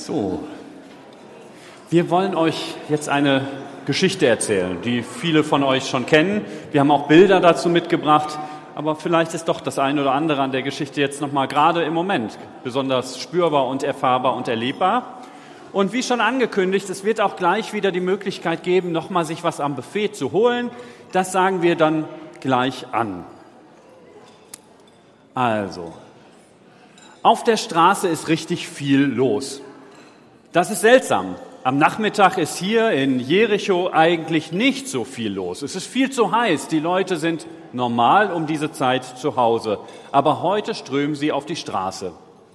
So, wir wollen euch jetzt eine Geschichte erzählen, die viele von euch schon kennen. Wir haben auch Bilder dazu mitgebracht, aber vielleicht ist doch das eine oder andere an der Geschichte jetzt nochmal gerade im Moment besonders spürbar und erfahrbar und erlebbar. Und wie schon angekündigt, es wird auch gleich wieder die Möglichkeit geben, nochmal sich was am Buffet zu holen. Das sagen wir dann gleich an. Also, auf der Straße ist richtig viel los. Das ist seltsam. Am Nachmittag ist hier in Jericho eigentlich nicht so viel los. Es ist viel zu heiß. Die Leute sind normal um diese Zeit zu Hause. Aber heute strömen sie auf die Straße.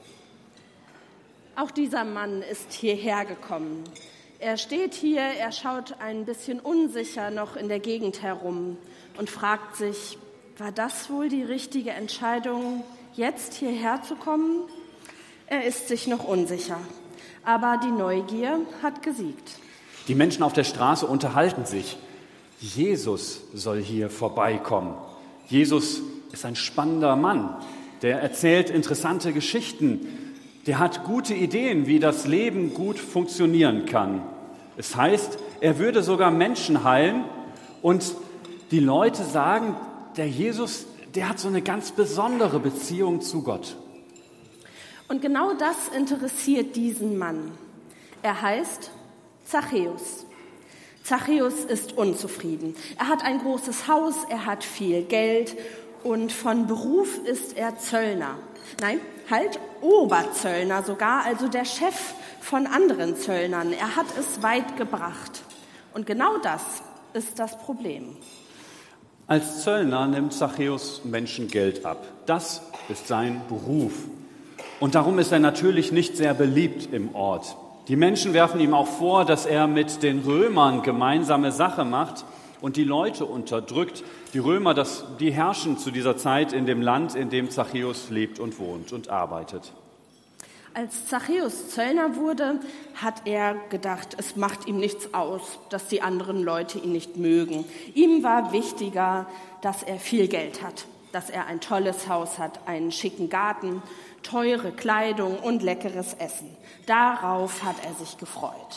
Auch dieser Mann ist hierher gekommen. Er steht hier, er schaut ein bisschen unsicher noch in der Gegend herum und fragt sich, war das wohl die richtige Entscheidung, jetzt hierher zu kommen? Er ist sich noch unsicher. Aber die Neugier hat gesiegt. Die Menschen auf der Straße unterhalten sich. Jesus soll hier vorbeikommen. Jesus ist ein spannender Mann. Der erzählt interessante Geschichten. Der hat gute Ideen, wie das Leben gut funktionieren kann. Es heißt, er würde sogar Menschen heilen. Und die Leute sagen, der Jesus, der hat so eine ganz besondere Beziehung zu Gott. Und genau das interessiert diesen Mann. Er heißt Zachäus. Zachäus ist unzufrieden. Er hat ein großes Haus, er hat viel Geld und von Beruf ist er Zöllner. Nein, halt Oberzöllner sogar, also der Chef von anderen Zöllnern. Er hat es weit gebracht. Und genau das ist das Problem. Als Zöllner nimmt Zachäus Menschen Geld ab. Das ist sein Beruf. Und darum ist er natürlich nicht sehr beliebt im Ort. Die Menschen werfen ihm auch vor, dass er mit den Römern gemeinsame Sache macht und die Leute unterdrückt. Die Römer, die herrschen zu dieser Zeit in dem Land, in dem Zachäus lebt und wohnt und arbeitet. Als Zachäus Zöllner wurde, hat er gedacht, es macht ihm nichts aus, dass die anderen Leute ihn nicht mögen. Ihm war wichtiger, dass er viel Geld hat, dass er ein tolles Haus hat, einen schicken Garten, teure Kleidung und leckeres Essen. Darauf hat er sich gefreut.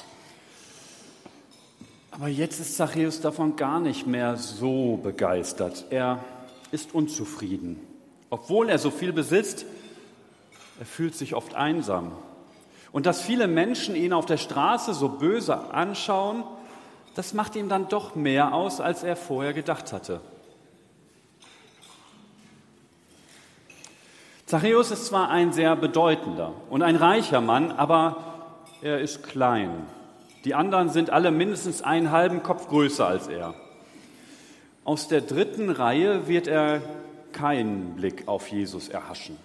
Aber jetzt ist Zachäus davon gar nicht mehr so begeistert. Er ist unzufrieden. Obwohl er so viel besitzt, er fühlt sich oft einsam. Und dass viele Menschen ihn auf der Straße so böse anschauen, das macht ihm dann doch mehr aus, als er vorher gedacht hatte. Zachäus ist zwar ein sehr bedeutender und ein reicher Mann, aber er ist klein. Die anderen sind alle mindestens einen halben Kopf größer als er. Aus der dritten Reihe wird er keinen Blick auf Jesus erhaschen.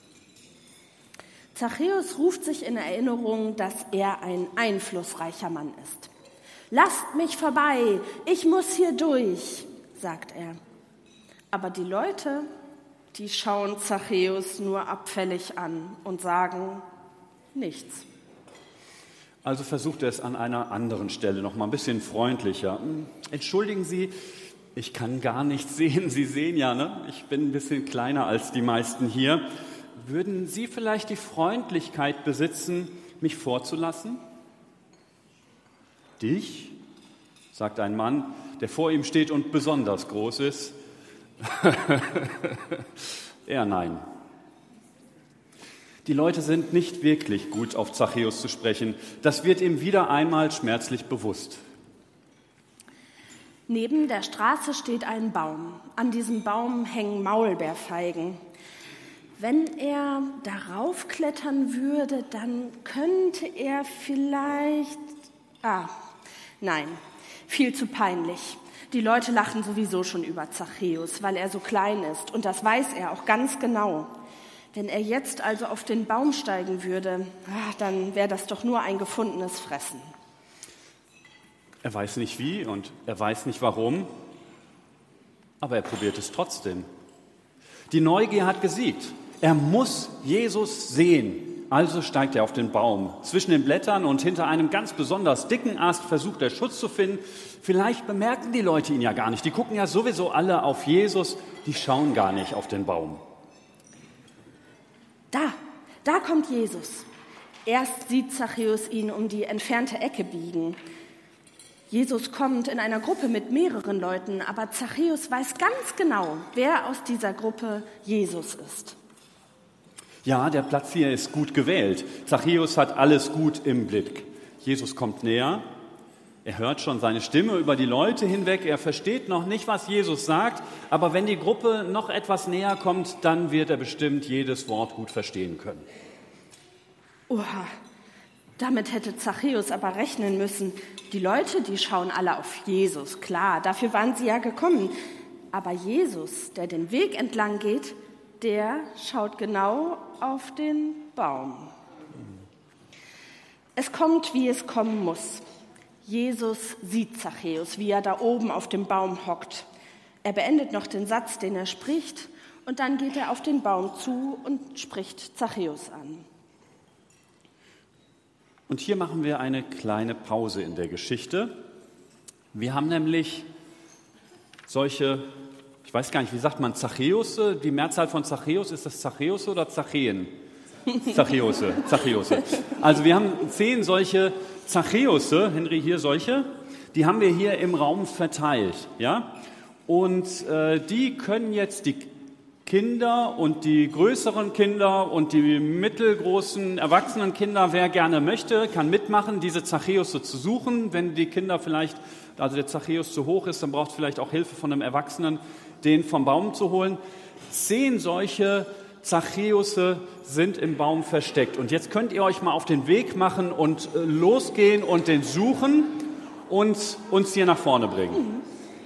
Zachäus ruft sich in Erinnerung, dass er ein einflussreicher Mann ist. Lasst mich vorbei, ich muss hier durch, sagt er. Aber die Leute, die schauen Zachäus nur abfällig an und sagen nichts. Also versucht er es an einer anderen Stelle noch mal ein bisschen freundlicher. Entschuldigen Sie, ich kann gar nichts sehen. Sie sehen ja, ne? Ich bin ein bisschen kleiner als die meisten hier. Würden Sie vielleicht die Freundlichkeit besitzen, mich vorzulassen? Dich? Sagt ein Mann, der vor ihm steht und besonders groß ist. Eher nein. Die Leute sind nicht wirklich gut auf Zachäus zu sprechen. Das wird ihm wieder einmal schmerzlich bewusst. Neben der Straße steht ein Baum. An diesem Baum hängen Maulbeerfeigen. Wenn er darauf klettern würde, dann könnte er vielleicht... Nein, viel zu peinlich. Die Leute lachen sowieso schon über Zachäus, weil er so klein ist. Und das weiß er auch ganz genau. Wenn er jetzt also auf den Baum steigen würde, dann wäre das doch nur ein gefundenes Fressen. Er weiß nicht wie und er weiß nicht warum, aber er probiert es trotzdem. Die Neugier hat gesiegt. Er muss Jesus sehen. Also steigt er auf den Baum. Zwischen den Blättern und hinter einem ganz besonders dicken Ast versucht er Schutz zu finden. Vielleicht bemerken die Leute ihn ja gar nicht. Die gucken ja sowieso alle auf Jesus. Die schauen gar nicht auf den Baum. Da kommt Jesus. Erst sieht Zachäus ihn um die entfernte Ecke biegen. Jesus kommt in einer Gruppe mit mehreren Leuten, aber Zachäus weiß ganz genau, wer aus dieser Gruppe Jesus ist. Ja, der Platz hier ist gut gewählt. Zachäus hat alles gut im Blick. Jesus kommt näher. Er hört schon seine Stimme über die Leute hinweg. Er versteht noch nicht, was Jesus sagt. Aber wenn die Gruppe noch etwas näher kommt, dann wird er bestimmt jedes Wort gut verstehen können. Oha, damit hätte Zachäus aber rechnen müssen. Die Leute, die schauen alle auf Jesus, klar, dafür waren sie ja gekommen. Aber Jesus, der den Weg entlang geht, der schaut genau auf den Baum. Es kommt, wie es kommen muss. Jesus sieht Zachäus, wie er da oben auf dem Baum hockt. Er beendet noch den Satz, den er spricht, und dann geht er auf den Baum zu und spricht Zachäus an. Und hier machen wir eine kleine Pause in der Geschichte. Wir haben nämlich solche, ich weiß gar nicht, wie sagt man, Zachäusse? Die Mehrzahl von Zachäus, ist das Zachäusse oder Zachäen? Zachäusse. Also wir haben 10 solche Zachäusse, Henry, hier solche, die haben wir hier im Raum verteilt. Ja? Und die können jetzt die Kinder und die größeren Kinder und die mittelgroßen erwachsenen Kinder, wer gerne möchte, kann mitmachen, diese Zachäusse zu suchen. Wenn die Kinder vielleicht, also der Zachäus zu hoch ist, dann braucht es vielleicht auch Hilfe von einem Erwachsenen, den vom Baum zu holen. 10 solche Zachäusse sind im Baum versteckt. Und jetzt könnt ihr euch mal auf den Weg machen und losgehen und den suchen und uns hier nach vorne bringen.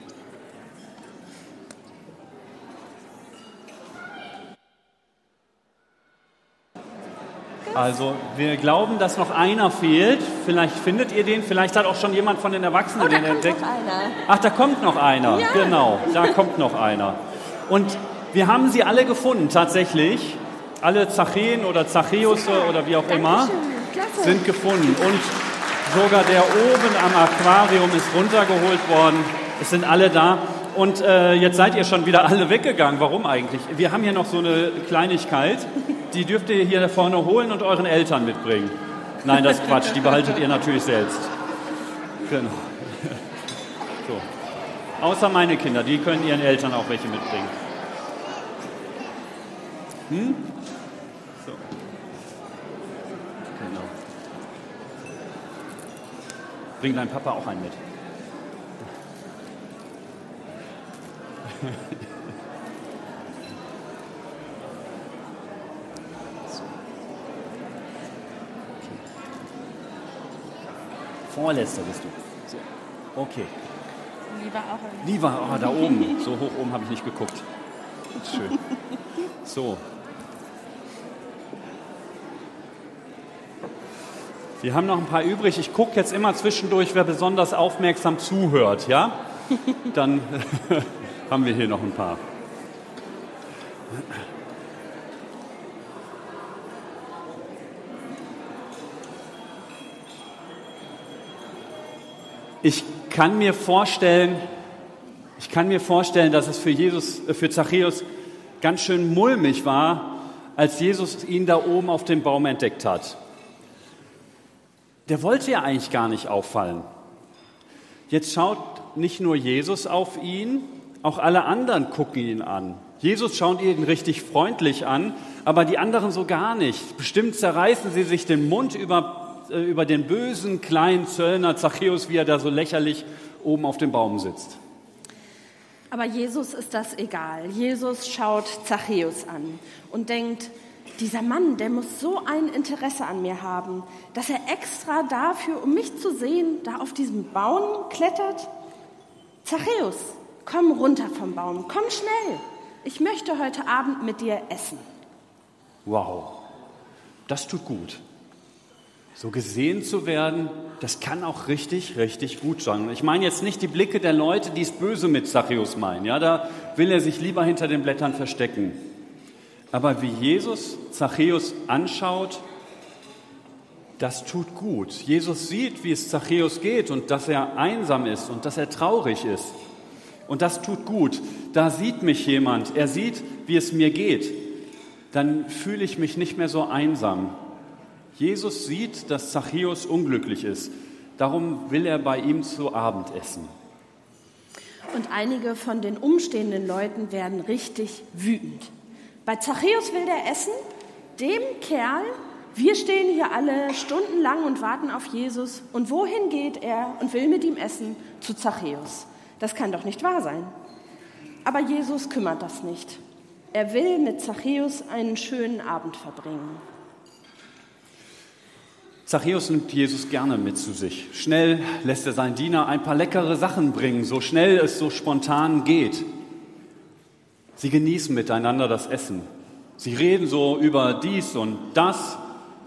Also wir glauben, dass noch einer fehlt. Vielleicht findet ihr den. Vielleicht hat auch schon jemand von den Erwachsenen den entdeckt. Ach, da kommt noch einer. Ja. Genau, da kommt noch einer. Und wir haben sie alle gefunden, tatsächlich. Alle Zachäen oder Zachäusse oder wie auch immer sind gefunden. Und sogar der oben am Aquarium ist runtergeholt worden. Es sind alle da. Und jetzt seid ihr schon wieder alle weggegangen. Warum eigentlich? Wir haben hier noch so eine Kleinigkeit. Die dürft ihr hier vorne holen und euren Eltern mitbringen. Nein, das ist Quatsch. Die behaltet ihr natürlich selbst. Genau. So. Außer meine Kinder. Die können ihren Eltern auch welche mitbringen. So. Genau. Bring deinen Papa auch einen mit. Vorletzter bist du. So. Okay. Lieber, da oben. So hoch oben habe ich nicht geguckt. Schön. So. Wir haben noch ein paar übrig. Ich gucke jetzt immer zwischendurch, wer besonders aufmerksam zuhört, ja? Dann haben wir hier noch ein paar. Ich kann mir vorstellen, dass es für Zachäus ganz schön mulmig war, als Jesus ihn da oben auf dem Baum entdeckt hat. Der wollte ja eigentlich gar nicht auffallen. Jetzt schaut nicht nur Jesus auf ihn, auch alle anderen gucken ihn an. Jesus schaut ihn richtig freundlich an, aber die anderen so gar nicht. Bestimmt zerreißen sie sich den Mund über den bösen kleinen Zöllner Zachäus, wie er da so lächerlich oben auf dem Baum sitzt. Aber Jesus ist das egal. Jesus schaut Zachäus an und denkt, dieser Mann, der muss so ein Interesse an mir haben, dass er extra dafür, um mich zu sehen, da auf diesem Baum klettert. Zachäus, komm runter vom Baum, komm schnell. Ich möchte heute Abend mit dir essen. Wow, das tut gut. So gesehen zu werden, das kann auch richtig, richtig gut sein. Ich meine jetzt nicht die Blicke der Leute, die es böse mit Zachäus meinen. Ja, da will er sich lieber hinter den Blättern verstecken. Aber wie Jesus Zachäus anschaut, das tut gut. Jesus sieht, wie es Zachäus geht und dass er einsam ist und dass er traurig ist. Und das tut gut. Da sieht mich jemand. Er sieht, wie es mir geht. Dann fühle ich mich nicht mehr so einsam. Jesus sieht, dass Zachäus unglücklich ist. Darum will er bei ihm zu Abend essen. Und einige von den umstehenden Leuten werden richtig wütend. Bei Zachäus will der essen, dem Kerl. Wir stehen hier alle stundenlang und warten auf Jesus. Und wohin geht er und will mit ihm essen? Zu Zachäus. Das kann doch nicht wahr sein. Aber Jesus kümmert das nicht. Er will mit Zachäus einen schönen Abend verbringen. Zachäus nimmt Jesus gerne mit zu sich. Schnell lässt er seinen Diener ein paar leckere Sachen bringen, so schnell es so spontan geht. Sie genießen miteinander das Essen. Sie reden so über dies und das.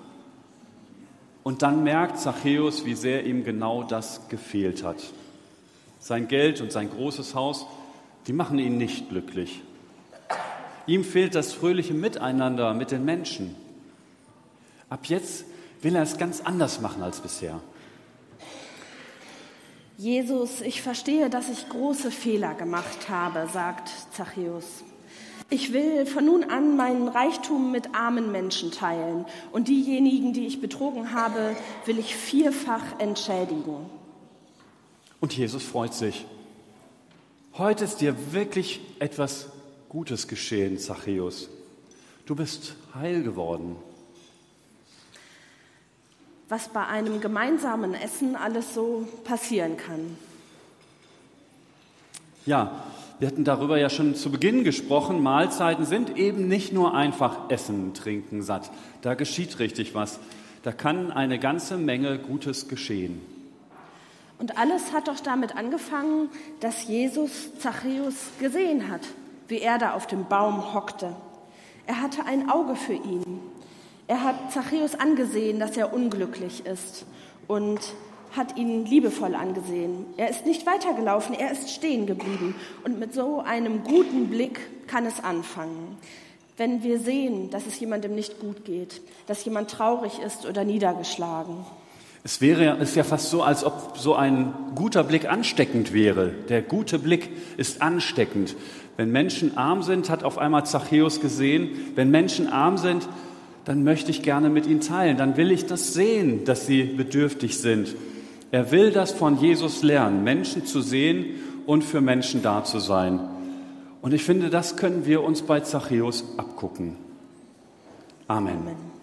Und dann merkt Zachäus, wie sehr ihm genau das gefehlt hat. Sein Geld und sein großes Haus, die machen ihn nicht glücklich. Ihm fehlt das fröhliche Miteinander mit den Menschen. Ab jetzt will er es ganz anders machen als bisher. Jesus, ich verstehe, dass ich große Fehler gemacht habe, sagt Zachäus. Ich will von nun an meinen Reichtum mit armen Menschen teilen und diejenigen, die ich betrogen habe, will ich vierfach entschädigen. Und Jesus freut sich. Heute ist dir wirklich etwas Gutes geschehen, Zachäus. Du bist heil geworden. Was bei einem gemeinsamen Essen alles so passieren kann. Ja, wir hatten darüber ja schon zu Beginn gesprochen. Mahlzeiten sind eben nicht nur einfach Essen, Trinken, satt. Da geschieht richtig was. Da kann eine ganze Menge Gutes geschehen. Und alles hat doch damit angefangen, dass Jesus Zachäus gesehen hat, wie er da auf dem Baum hockte. Er hatte ein Auge für ihn. Er hat Zachäus angesehen, dass er unglücklich ist und hat ihn liebevoll angesehen. Er ist nicht weitergelaufen, er ist stehen geblieben. Und mit so einem guten Blick kann es anfangen. Wenn wir sehen, dass es jemandem nicht gut geht, dass jemand traurig ist oder niedergeschlagen. Es ist ja fast so, als ob so ein guter Blick ansteckend wäre. Der gute Blick ist ansteckend. Wenn Menschen arm sind, hat auf einmal Zachäus gesehen, wenn Menschen arm sind, dann möchte ich gerne mit ihnen teilen. Dann will ich das sehen, dass sie bedürftig sind. Er will das von Jesus lernen, Menschen zu sehen und für Menschen da zu sein. Und ich finde, das können wir uns bei Zachäus abgucken. Amen.